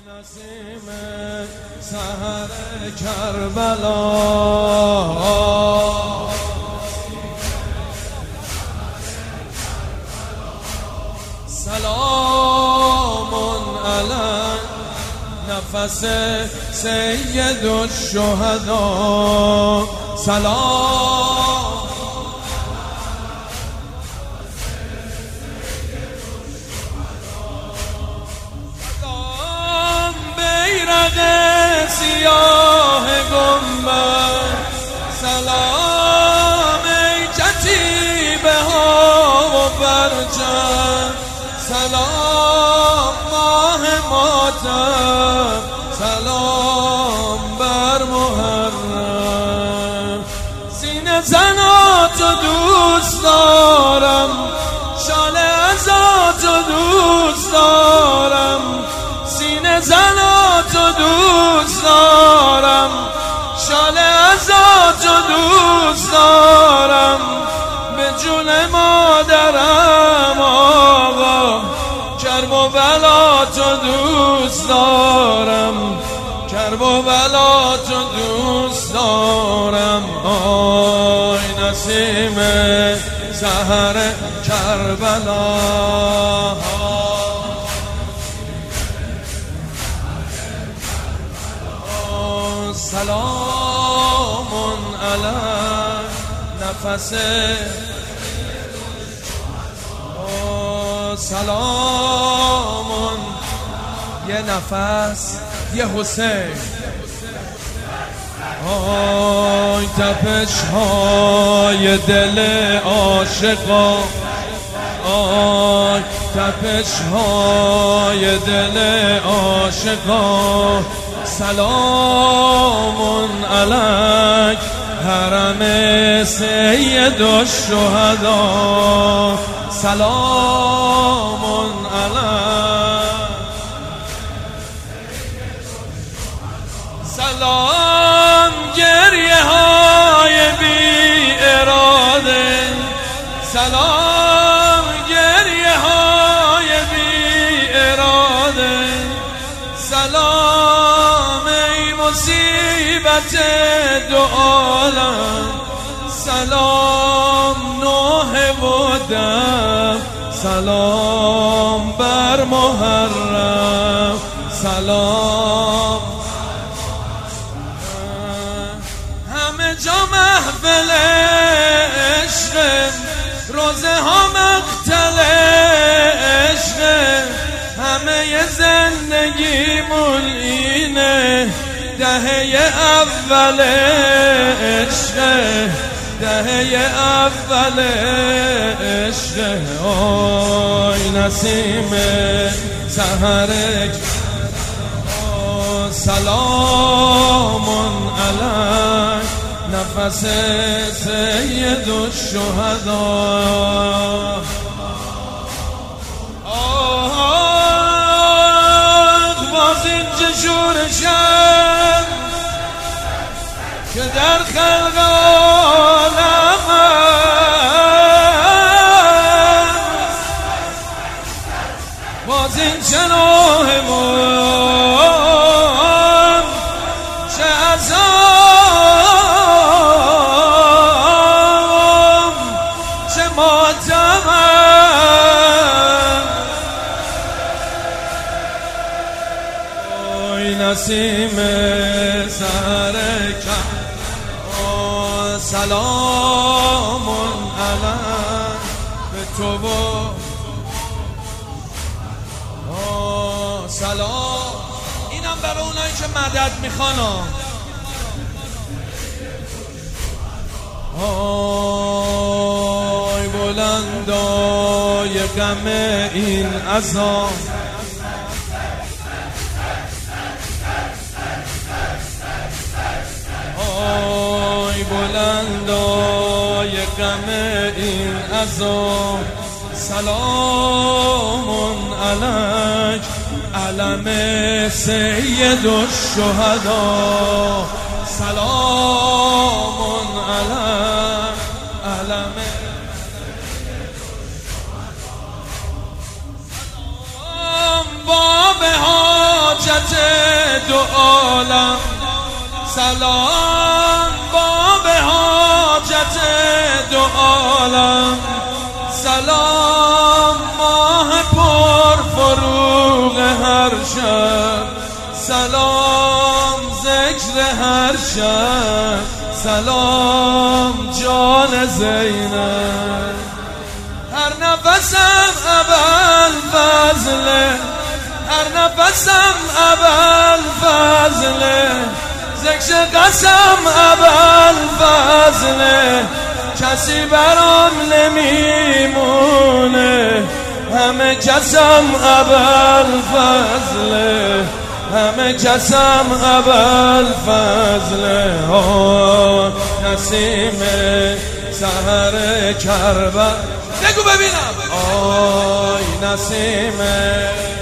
نسیم سحر کربلا سلام علی نفس سید الشهدا سلام بیرق سیاه گنبد سلام ای کتیبه ها و برجم سلام ماه ماتم سلام بر محرم سینه زناتو دوست دارم شال ازاتو دوست دارم سینه زناتو دوست دارم شال ازاتو دوست دارم به جون مادرم آقا کرب و بلا تو دوست دارم کرب و بلا تو دوست دارم آی نسیم سحر کربلا سلام علی نفس سلام یه نفس یه حسین آی تپش های دل عاشقا آی تپش های دل عاشقا سلام علیک حرم سید الشهدا سلام علیک سلام گریه های بی اراده سلام گریه های بی اراده سلام ای مصیبت دو عالم سلام نوح و دم سلام بر محرم سلام همه جا محفل عشق روزه ها مقتل عشق همه زندگیمون اینه دهه اول عشق دهه اول عشق آی نسیم سحر سلام علیک نفس سید الشهدا باز اینجا شورشم که در خلق عالم باز این چنوهمون چه عذاب چه ماتمم آی نسیم سحر سلام علیک به تو و سلام اینم برای اونایی که مدد میخوان آی بلندای غم این عذاب آی بلندای غم این عذاب سلام علیک علم سید الشهدا سلام علیک علم باب حاجت دو عالم، سلام باب حاجت دو عالم، سلام ماه پر فروغ هر شب، سلام ذکر هر شب، سلام جان زینب. هر نفسم ابوالفضله، هر نفسم ابوالفضله، ذکر قسم ابوالفضله، کسی برام نمیمونه، همه کسم ابوالفضله، همه کسم ابوالفضله. نسیم سحر کربلا، بگو ببینم. آی نسیم